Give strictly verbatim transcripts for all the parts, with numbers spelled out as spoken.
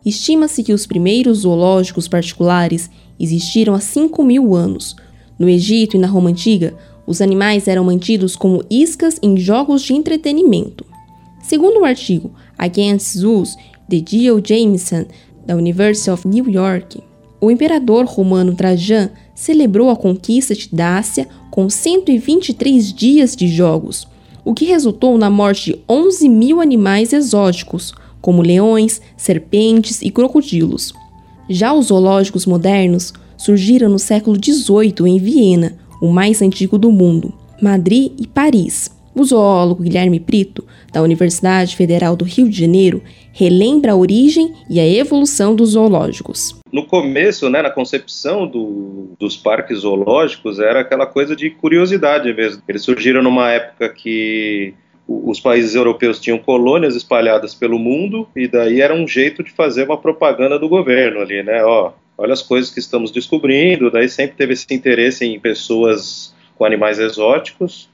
Estima-se que os primeiros zoológicos particulares existiram há cinco mil anos. No Egito e na Roma Antiga, os animais eram mantidos como iscas em jogos de entretenimento. Segundo o artigo Against Zoos, de G O Jameson, da University of New York, o imperador romano Trajan celebrou a conquista de Dácia com cento e vinte e três dias de jogos, o que resultou na morte de onze mil animais exóticos, como leões, serpentes e crocodilos. Já os zoológicos modernos surgiram no século dezoito em Viena, o mais antigo do mundo, Madrid e Paris. O zoólogo Guilherme Brito, da Universidade Federal do Rio de Janeiro, relembra a origem e a evolução dos zoológicos. No começo, né, na concepção do, dos parques zoológicos, era aquela coisa de curiosidade mesmo. Eles surgiram numa época que os países europeus tinham colônias espalhadas pelo mundo, e daí era um jeito de fazer uma propaganda do governo ali, né? Ó, olha as coisas que estamos descobrindo. Daí sempre teve esse interesse em pessoas com animais exóticos,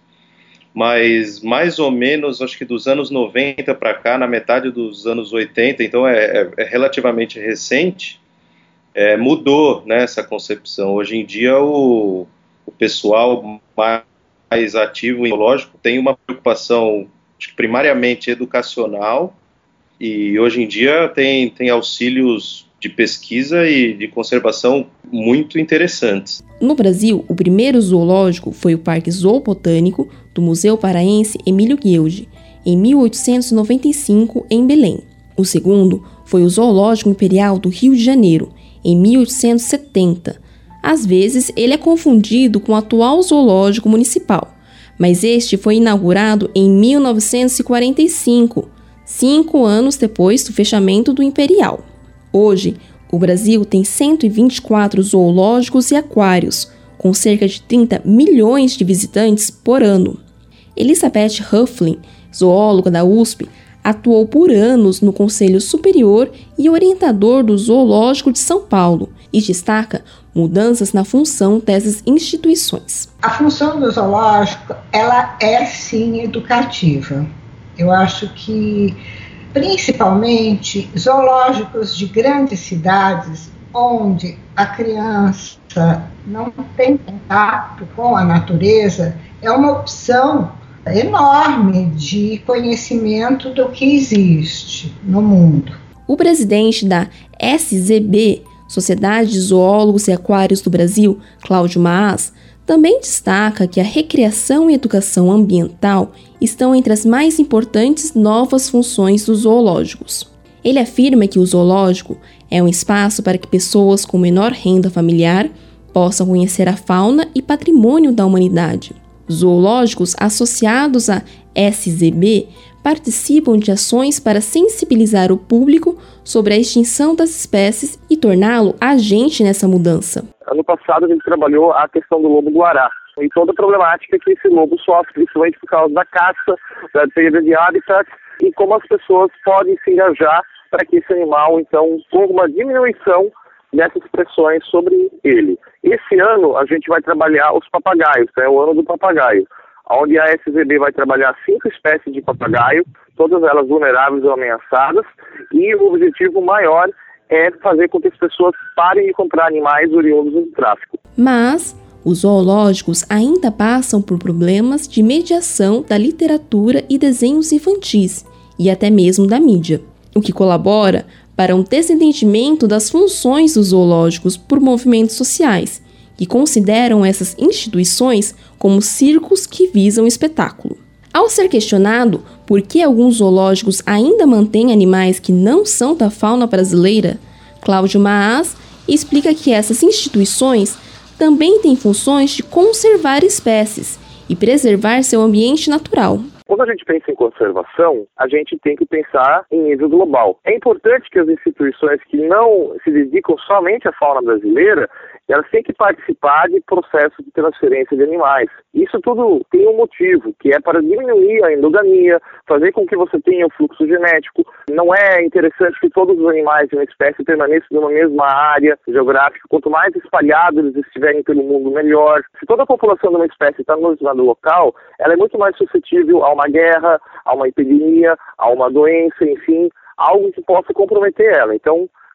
mas mais ou menos, acho que dos anos noventa para cá, na metade dos anos oitenta, então é, é, é relativamente recente, é, mudou, né, essa concepção. Hoje em dia o, o pessoal mais mais ativo em zoológico tem uma preocupação, acho que primariamente educacional, e hoje em dia tem, tem auxílios de pesquisa e de conservação muito interessantes. No Brasil, o primeiro zoológico foi o Parque Zoobotânico do Museu Paraense Emílio Guild, em mil oitocentos e noventa e cinco, em Belém. O segundo foi o Zoológico Imperial do Rio de Janeiro, em mil oitocentos e setenta. Às vezes, ele é confundido com o atual zoológico municipal, mas este foi inaugurado em mil novecentos e quarenta e cinco, cinco anos depois do fechamento do Imperial. Hoje, o Brasil tem cento e vinte e quatro zoológicos e aquários, com cerca de trinta milhões de visitantes por ano. Elizabeth Hufflin, zoóloga da U S P, atuou por anos no Conselho Superior e orientador do Zoológico de São Paulo e destaca mudanças na função dessas instituições. A função do zoológico, ela é sim educativa. Eu acho que, principalmente, zoológicos de grandes cidades, onde a criança não tem contato com a natureza, é uma opção enorme de conhecimento do que existe no mundo. O presidente da S Z B, Sociedade de Zoólogos e Aquários do Brasil, Cláudio Maas, também destaca que a recreação e educação ambiental estão entre as mais importantes novas funções dos zoológicos. Ele afirma que o zoológico é um espaço para que pessoas com menor renda familiar possam conhecer a fauna e patrimônio da humanidade. Zoológicos associados à S Z B participam de ações para sensibilizar o público sobre a extinção das espécies e torná-lo agente nessa mudança. Ano passado a gente trabalhou a questão do lobo-guará e toda a problemática que esse lobo sofre, principalmente por causa da caça, da perda de habitat, e como as pessoas podem se engajar para que esse animal, então, tenha uma diminuição dessas pressões sobre ele. Esse ano a gente vai trabalhar os papagaios, é o ano do papagaio, onde a S Z B vai trabalhar cinco espécies de papagaio, todas elas vulneráveis ou ameaçadas, e o objetivo maior é fazer com que as pessoas parem de comprar animais oriundos do tráfico. Mas os zoológicos ainda passam por problemas de mediação da literatura e desenhos infantis, e até mesmo da mídia, o que colabora para um desentendimento das funções dos zoológicos por movimentos sociais, que consideram essas instituições como circos que visam espetáculo. Ao ser questionado por que alguns zoológicos ainda mantêm animais que não são da fauna brasileira, Cláudio Maas explica que essas instituições também têm funções de conservar espécies e preservar seu ambiente natural. Quando a gente pensa em conservação, a gente tem que pensar em nível global. É importante que as instituições que não se dedicam somente à fauna brasileira, elas têm que participar de processos de transferência de animais. Isso tudo tem um motivo, que é para diminuir a endogamia, fazer com que você tenha um fluxo genético. Não é interessante que todos os animais de uma espécie permaneçam numa mesma área geográfica. Quanto mais espalhados eles estiverem pelo mundo, melhor. Se toda a população de uma espécie está no determinado local, ela é muito mais suscetível a uma guerra, a uma epidemia, a uma doença, enfim, algo que possa comprometer ela. Então,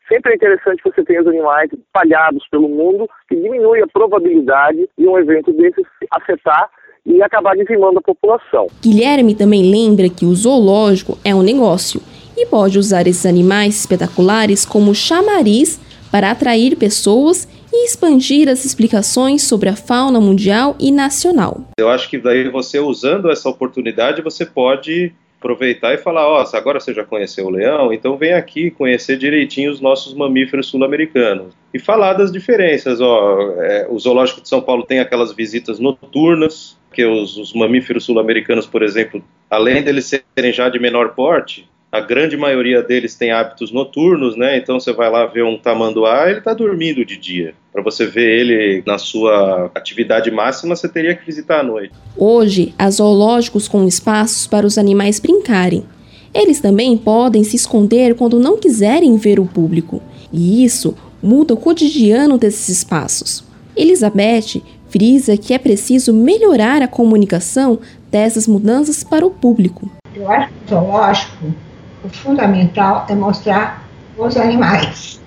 sempre é interessante que você tenha os animais espalhados pelo mundo, que diminui a probabilidade de um evento desses afetar e acabar dizimando a população. Guilherme também lembra que o zoológico é um negócio e pode usar esses animais espetaculares como chamariz para atrair pessoas e expandir as explicações sobre a fauna mundial e nacional. Eu acho que daí você, usando essa oportunidade, você pode aproveitar e falar, ó, oh, agora você já conheceu o leão, então vem aqui conhecer direitinho os nossos mamíferos sul-americanos. E falar das diferenças, ó, é, o Zoológico de São Paulo tem aquelas visitas noturnas, que os, os mamíferos sul-americanos, por exemplo, além deles serem já de menor porte, a grande maioria deles tem hábitos noturnos, né? Então você vai lá ver um tamanduá, ele está dormindo de dia. Para você ver ele na sua atividade máxima, você teria que visitar à noite. Hoje, há zoológicos com espaços para os animais brincarem. Eles também podem se esconder quando não quiserem ver o público. E isso muda o cotidiano desses espaços. Elizabeth frisa que é preciso melhorar a comunicação dessas mudanças para o público. Eu acho que o zoológico, o fundamental é mostrar os animais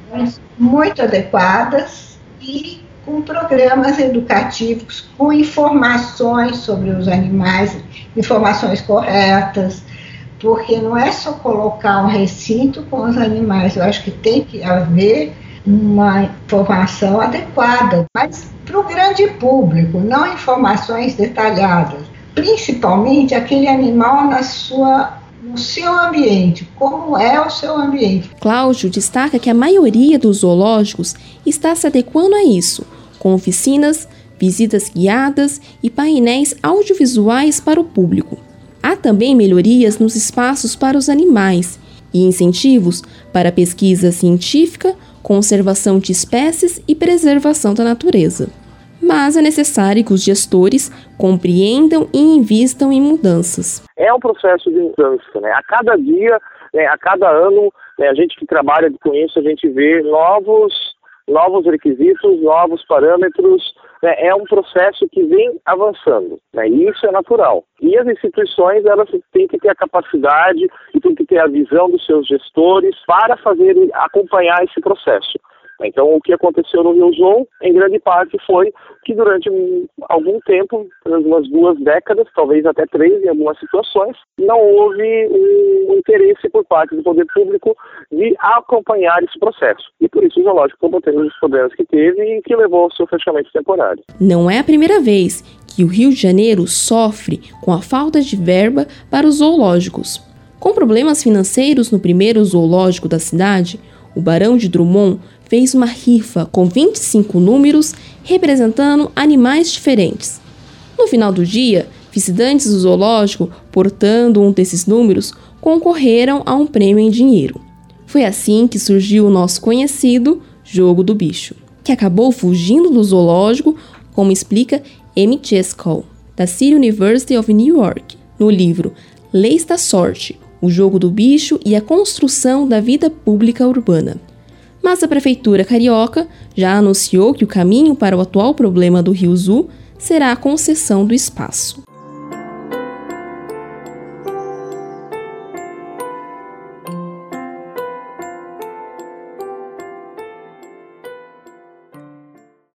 muito adequadas e com programas educativos, com informações sobre os animais, informações corretas, porque não é só colocar um recinto com os animais, eu acho que tem que haver uma informação adequada, mas para o grande público, não informações detalhadas, principalmente aquele animal na sua no seu ambiente, como é o seu ambiente. Cláudio destaca que a maioria dos zoológicos está se adequando a isso, com oficinas, visitas guiadas e painéis audiovisuais para o público. Há também melhorias nos espaços para os animais e incentivos para a pesquisa científica, conservação de espécies e preservação da natureza. Mas é necessário que os gestores compreendam e invistam em mudanças. É um processo de mudança, né? A cada dia, né, a cada ano, né, a gente que trabalha com isso, a gente vê novos, novos requisitos, novos parâmetros, né? É um processo que vem avançando, né? E isso é natural. E as instituições, elas têm que ter a capacidade e têm que ter a visão dos seus gestores para fazer, acompanhar esse processo. Então, o que aconteceu no Rio Zoo, em grande parte, foi que durante um, algum tempo, umas duas décadas, talvez até três em algumas situações, não houve um interesse por parte do poder público de acompanhar esse processo. E por isso o zoológico acabou tendo os problemas que teve e que levou ao seu fechamento temporário. Não é a primeira vez que o Rio de Janeiro sofre com a falta de verba para os zoológicos. Com problemas financeiros no primeiro zoológico da cidade, o Barão de Drummond fez uma rifa com vinte e cinco números representando animais diferentes. No final do dia, visitantes do zoológico, portando um desses números, concorreram a um prêmio em dinheiro. Foi assim que surgiu o nosso conhecido Jogo do Bicho, que acabou fugindo do zoológico, como explica Amy Chescal, da City University of New York, no livro Leis da Sorte, o Jogo do Bicho e a Construção da Vida Pública Urbana. Mas a Prefeitura Carioca já anunciou que o caminho para o atual problema do Rio Zoo será a concessão do espaço.